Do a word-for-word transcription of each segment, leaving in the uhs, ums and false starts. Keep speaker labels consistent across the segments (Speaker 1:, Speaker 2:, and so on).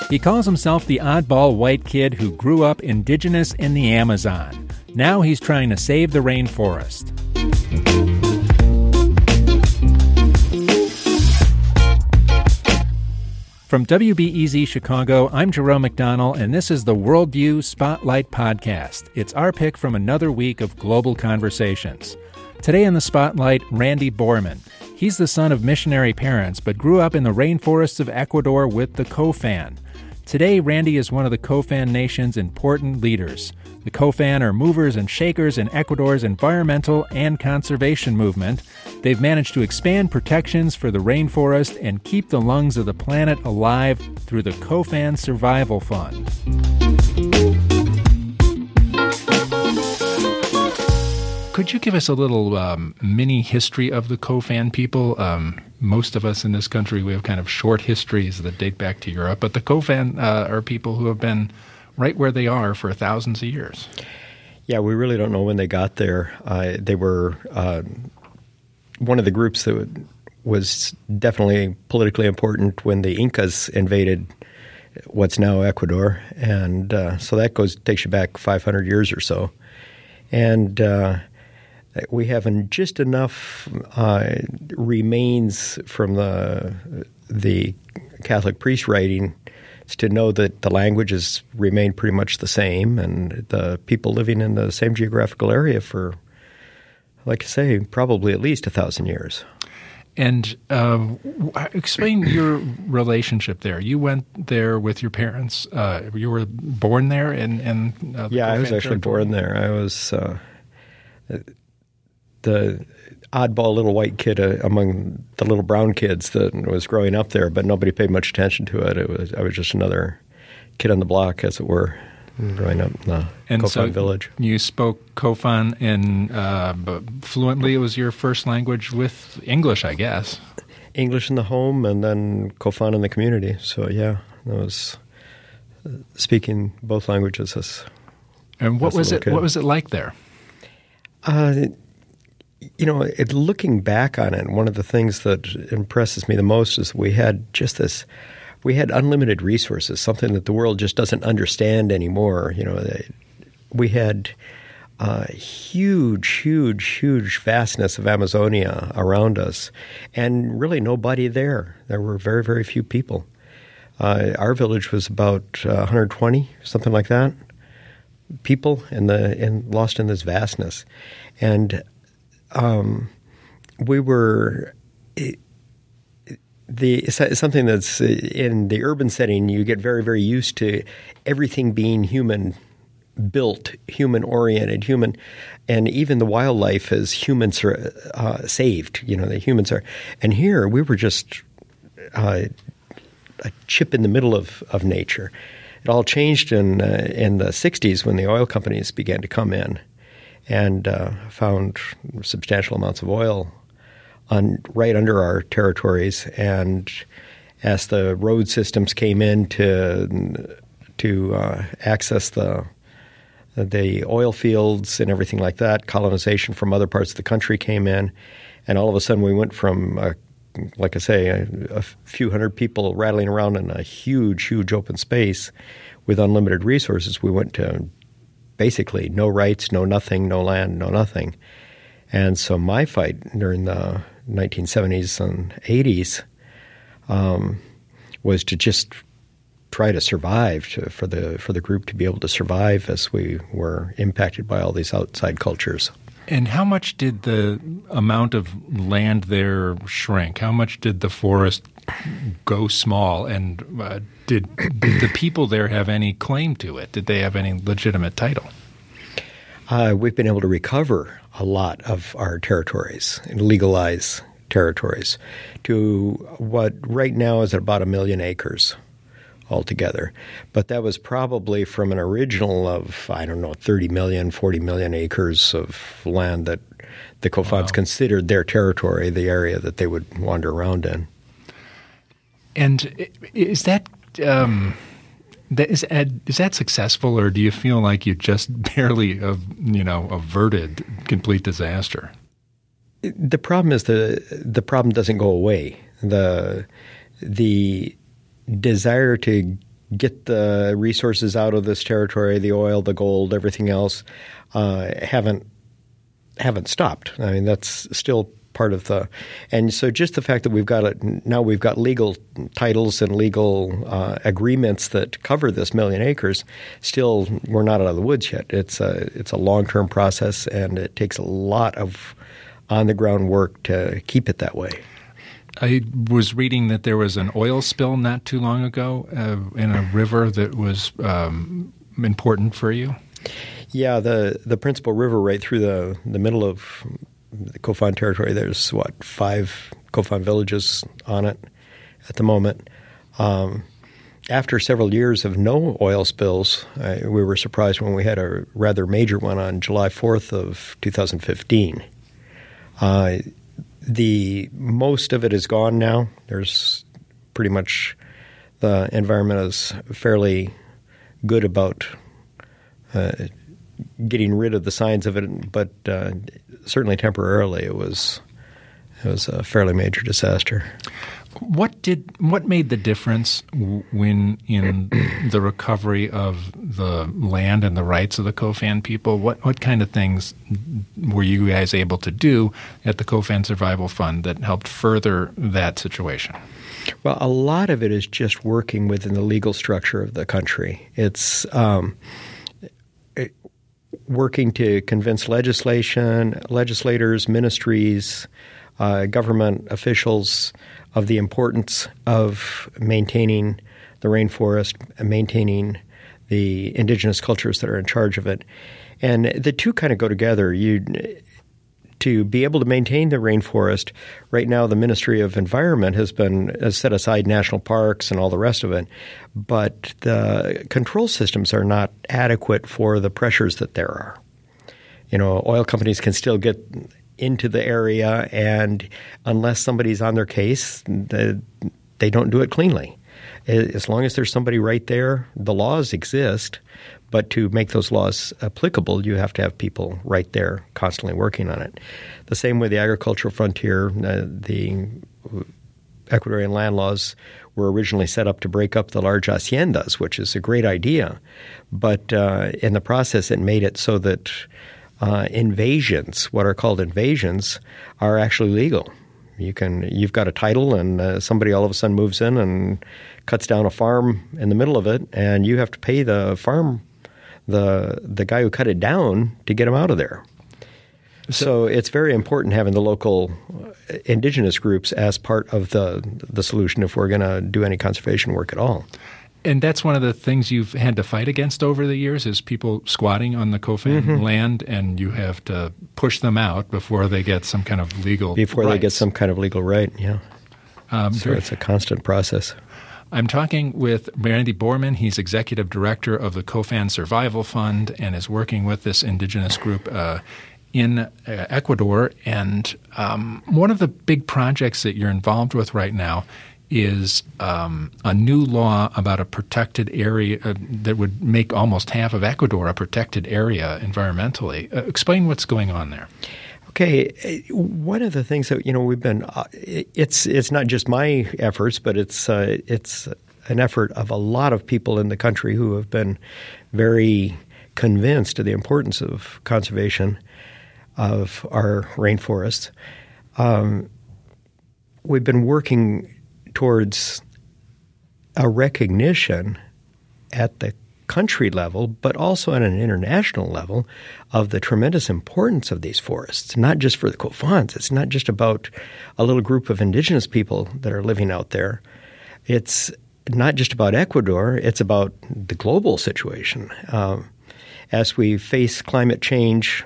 Speaker 1: He calls himself the oddball white kid who grew up indigenous in the Amazon. Now he's trying to save the rainforest. From W B E Z Chicago, I'm Jerome McDonnell, and this is the Worldview Spotlight Podcast. It's our pick from another week of global conversations. Today in the Spotlight, Randy Borman. He's the son of missionary parents, but grew up in the rainforests of Ecuador with the Kofan. Today, Randy is one of the Kofan Nation's important leaders. The Kofan are movers and shakers in Ecuador's environmental and conservation movement. They've managed to expand protections for the rainforest and keep the lungs of the planet alive through the Kofan Survival Fund. Could you give us a little um, mini history of the Kofan people? Um, most of us in this country, we have kind of short histories that date back to Europe, but the Kofan uh, are people who have been right where they are for thousands of years.
Speaker 2: Yeah, we really don't know when they got there. Uh, they were uh, one of the groups that was definitely politically important when the Incas invaded what's now Ecuador, and uh, so that goes takes you back five hundred years or so. And uh, we have just enough uh, remains from the the Catholic priest writing to know that the languages remain pretty much the same, and the people living in the same geographical area for, like I say, probably at least a thousand years.
Speaker 1: And uh, explain your relationship there. You went there with your parents. Uh, you were born there in, in uh, the
Speaker 2: Yeah,
Speaker 1: Kofan
Speaker 2: I was actually
Speaker 1: territory?
Speaker 2: born there. I was uh, the oddball little white kid uh, among the little brown kids that was growing up there, but nobody paid much attention to it. It was I was just another kid on the block, as it were, growing up in the
Speaker 1: and
Speaker 2: Kofan
Speaker 1: so
Speaker 2: village.
Speaker 1: You spoke Kofan in uh, fluently. It was your first language with English, I guess.
Speaker 2: English in the home, and then Kofan in the community. So yeah, I was speaking both languages as.
Speaker 1: And what
Speaker 2: as a
Speaker 1: was
Speaker 2: little
Speaker 1: it?
Speaker 2: kid.
Speaker 1: What was it like there?
Speaker 2: Uh, you know, it, looking back on it, one of the things that impresses me the most is we had just this. We had unlimited resources, something that the world just doesn't understand anymore. You know, we had uh, huge, huge, huge vastness of Amazonia around us, and really nobody there. There were very, very few people. Uh, our village was about uh, one hundred twenty, something like that, people in the in lost in this vastness, and um, we were. It, The it's something that's in the urban setting. You get very, very used to everything being human built, human oriented, human, and even the wildlife is human uh, saved. You know, the humans are, and here we were just uh, a chip in the middle of, of nature. It all changed in uh, in the sixties when the oil companies began to come in and uh, found substantial amounts of oil On, right under our territories, and as the road systems came in to to uh, access the the oil fields and everything like that, colonization from other parts of the country came in, and all of a sudden we went from, uh, like I say, a, a few hundred people rattling around in a huge, huge open space with unlimited resources. We went to basically no rights, no nothing, no land, no nothing. And so my fight during the nineteen seventies and eighties um, was to just try to survive, to, for the for the group to be able to survive as we were impacted by all these outside cultures.
Speaker 1: And how much did the amount of land there shrink? How much did the forest go small? And uh, did, did the people there have any claim to it? Did they have any legitimate title?
Speaker 2: Uh, we've been able to recover a lot of our territories and legalize territories to what right now is about a million acres altogether. But that was probably from an original of, I don't know, thirty million, forty million acres of land that the Kofans wow. considered their territory, the area that they would wander around in.
Speaker 1: And is that... Um That is, is that successful, or do you feel like you just barely, uh, you know, averted complete disaster?
Speaker 2: The problem is the the problem doesn't go away. The the desire to get the resources out of this territory, the oil, the gold, everything else, uh, haven't haven't stopped. I mean, that's still part of the – and so just the fact that we've got it – now we've got legal titles and legal uh, agreements that cover this million acres, still we're not out of the woods yet. It's a, it's a long-term process, and it takes a lot of on-the-ground work to keep it that way.
Speaker 1: I was reading that there was an oil spill not too long ago uh, in a river that was um, important for you.
Speaker 2: Yeah, the the principal river right through the, the middle of the Kofan territory. There's, what, five Kofan villages on it at the moment. Um, after several years of no oil spills, uh, we were surprised when we had a rather major one on July fourth of two thousand fifteen. Uh, the most of it is gone now. There's pretty much the environment is fairly good about uh, getting rid of the signs of it, but uh, certainly temporarily it was it was a fairly major disaster.
Speaker 1: What did what made the difference when in the recovery of the land and the rights of the Kofan people? What what kind of things were you guys able to do at the Kofan Survival Fund that helped further that situation?
Speaker 2: Well, a lot of it is just working within the legal structure of the country. It's um, it, working to convince legislation, legislators, ministries, uh, government officials of the importance of maintaining the rainforest and maintaining the indigenous cultures that are in charge of it. And the two kind of go together. You to be able to maintain the rainforest, right now the Ministry of Environment has been has set aside national parks and all the rest of it, but the control systems are not adequate for the pressures that there are. You know, oil companies can still get into the area, and unless somebody's on their case, they, they don't do it cleanly. As long as there's somebody right there, the laws exist, but to make those laws applicable, you have to have people right there constantly working on it. The same with the agricultural frontier. Uh, the Ecuadorian land laws were originally set up to break up the large haciendas, which is a great idea, but uh, in the process it made it so that Uh, invasions, what are called invasions, are actually legal. You can, you've got a title, and uh, somebody all of a sudden moves in and cuts down a farm in the middle of it, and you have to pay the farm, the the guy who cut it down, to get him out of there. So, so it's very important having the local indigenous groups as part of the the solution if we're going to do any conservation work at all.
Speaker 1: And that's one of the things you've had to fight against over the years is people squatting on the Kofan mm-hmm. land, and you have to push them out before they get some kind of legal
Speaker 2: Before
Speaker 1: rights.
Speaker 2: they get some kind of legal right, yeah. Um, so it's a constant process.
Speaker 1: I'm talking with Randy Borman. He's executive director of the Kofan Survival Fund and is working with this indigenous group uh, in uh, Ecuador. And um, one of the big projects that you're involved with right now is um, a new law about a protected area uh, that would make almost half of Ecuador a protected area environmentally. Uh, explain what's going on there.
Speaker 2: Okay, one of the things that you know we've been uh, it's it's not just my efforts, but it's uh, it's an effort of a lot of people in the country who have been very convinced of the importance of conservation of our rainforests. Um, we've been working towards a recognition at the country level, but also at an international level, of the tremendous importance of these forests, not just for the Kofans. It's not just about a little group of indigenous people that are living out there. It's not just about Ecuador. It's about the global situation. Um, as we face climate change,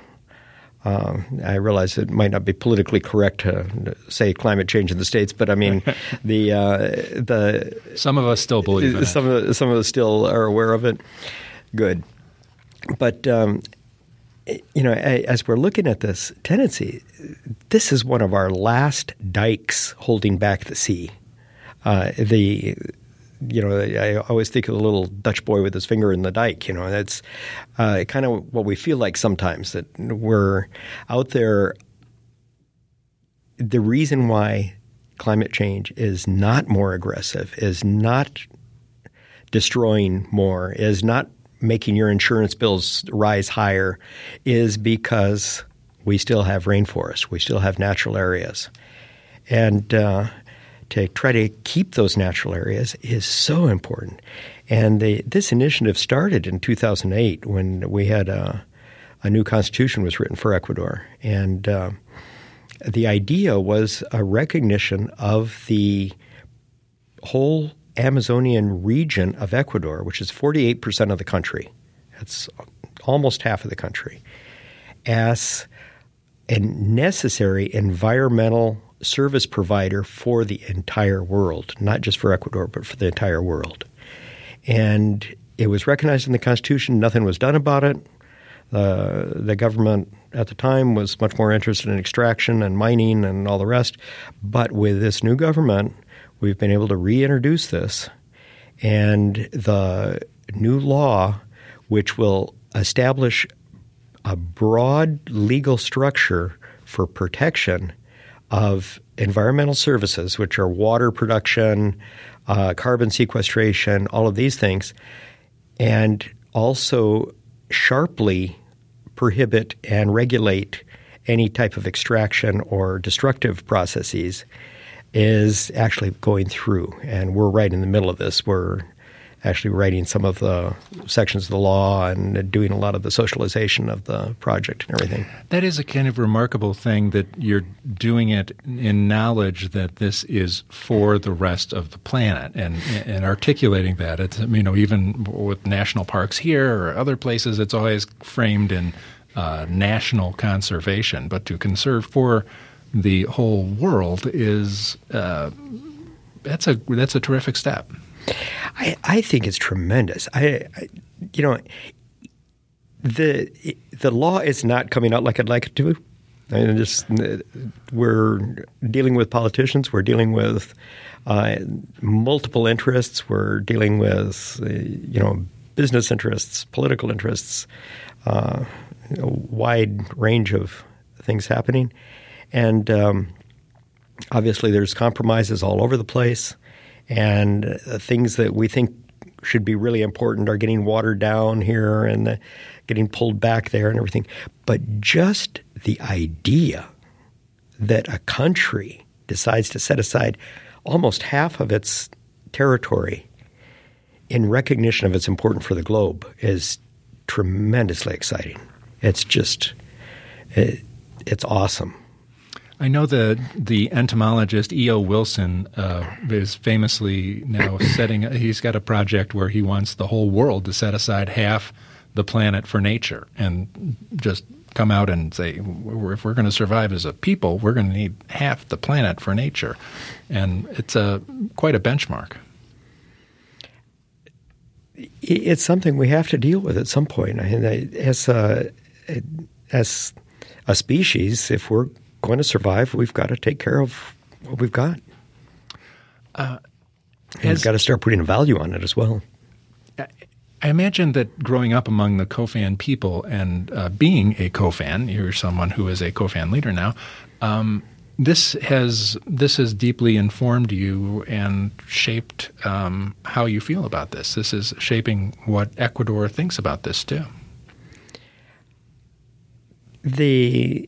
Speaker 2: Um, I realize it might not be politically correct to say climate change in the States, but I mean, the uh, the
Speaker 1: some of us still believe in
Speaker 2: some
Speaker 1: it.
Speaker 2: of some of us still are aware of it. Good, but um, you know, as we're looking at this tendency, this is one of our last dikes holding back the sea. Uh, the You know, I always think of the little Dutch boy with his finger in the dike. You know, that's uh, kind of what we feel like sometimes, that we're out there. The reason why climate change is not more aggressive, is not destroying more, is not making your insurance bills rise higher, is because we still have rainforests. We still have natural areas. And uh, to try to keep those natural areas is so important. And they, this initiative started in two thousand eight when we had a, a new constitution was written for Ecuador. And uh, the idea was a recognition of the whole Amazonian region of Ecuador, which is forty-eight percent of the country. That's almost half of the country, as a necessary environmental service provider for the entire world, not just for Ecuador, but for the entire world. And it was recognized in the Constitution. Nothing was done about it. Uh, the government at the time was much more interested in extraction and mining and all the rest. But with this new government, we've been able to reintroduce this. And the new law, which will establish a broad legal structure for protection of environmental services, which are water production, uh, carbon sequestration, all of these things, and also sharply prohibit and regulate any type of extraction or destructive processes, is actually going through. And we're right in the middle of this. We're actually writing some of the sections of the law and doing a lot of the socialization of the project and everything.
Speaker 1: That is a kind of remarkable thing that you're doing it in knowledge that this is for the rest of the planet and, and articulating that. It's, you know, even with national parks here or other places, it's always framed in uh, national conservation. But to conserve for the whole world is uh, that's a that's a terrific step.
Speaker 2: I, I think it's tremendous. I, I, you know, the the law is not coming out like I'd like it to. I mean, just we're dealing with politicians. We're dealing with uh, multiple interests. We're dealing with uh, you know business interests, political interests, uh, a wide range of things happening, and um, obviously there's compromises all over the place. And uh, things that we think should be really important are getting watered down here and the, getting pulled back there and everything. But just the idea that a country decides to set aside almost half of its territory in recognition of its importance for the globe is tremendously exciting. It's just it, it's awesome.
Speaker 1: I know that the entomologist E O Wilson uh, is famously now setting – he's got a project where he wants the whole world to set aside half the planet for nature and just come out and say, if we're going to survive as a people, we're going to need half the planet for nature. And it's a quite a benchmark.
Speaker 2: It's something we have to deal with at some point. I mean, as a, as a species, if we're – going to survive, we've got to take care of what we've got. Uh, and we've got to start putting a value on it as well.
Speaker 1: I imagine that growing up among the Kofan people and uh, being a Kofan, you're someone who is a Kofan leader now, um, this has this has deeply informed you and shaped um, how you feel about this. This is shaping what Ecuador thinks about this too.
Speaker 2: The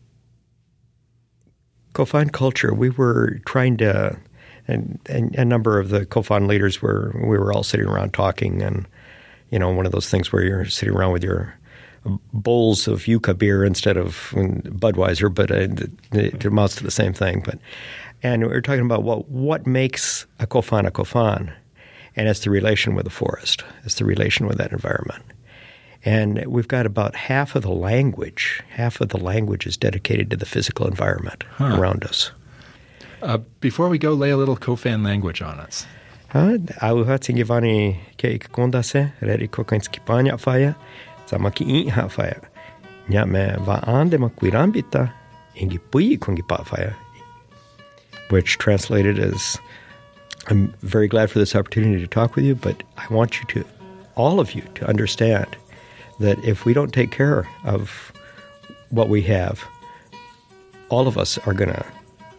Speaker 2: Kofan culture, we were trying to, and, and a number of the Kofan leaders were, we were all sitting around talking, and, you know, one of those things where you're sitting around with your bowls of Yucca beer instead of Budweiser, but it, it amounts to the same thing. But, and we were talking about what, what makes a Kofan a Kofan, and it's the relation with the forest. It's the relation with that environment. And we've got about half of the language, half of the language is dedicated to the physical environment huh. around us.
Speaker 1: Uh, before we go, lay a little Kofan language on us.
Speaker 2: Auhatsingivani ke kondase, reri kokanskipanya faya, zamaki inha faya. Nyame va ande makwirambita, ingi pui kongipa faya. Which translated as, I'm very glad for this opportunity to talk with you, but I want you to, all of you, to understand that if we don't take care of what we have, all of us are going to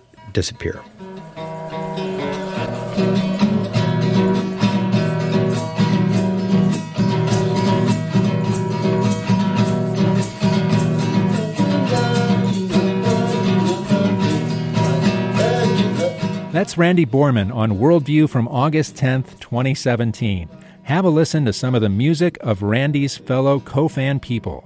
Speaker 2: disappear.
Speaker 1: That's Randy Borman on Worldview from August tenth, twenty seventeen. Have a listen to some of the music of Randy's fellow co-fan people.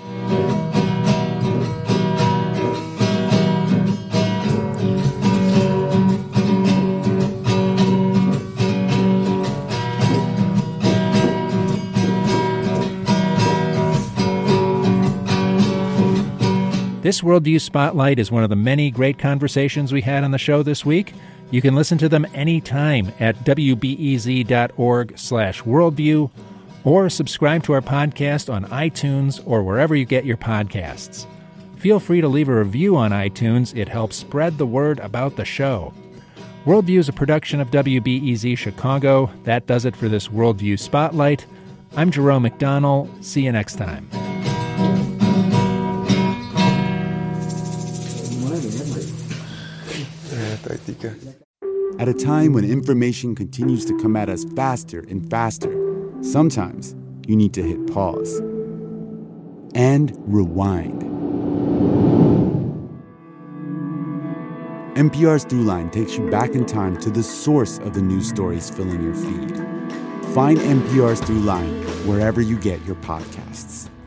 Speaker 1: This Worldview Spotlight is one of the many great conversations we had on the show this week. You can listen to them anytime at W B E Z dot org slash worldview or subscribe to our podcast on iTunes or wherever you get your podcasts. Feel free to leave a review on iTunes. It helps spread the word about the show. Worldview is a production of W B E Z Chicago. That does it for this Worldview Spotlight. I'm Jerome McDonnell. See you next time.
Speaker 3: At a time when information continues to come at us faster and faster, sometimes you need to hit pause and rewind. N P R's Throughline takes you back in time to the source of the news stories filling your feed. Find N P R's Throughline wherever you get your podcasts.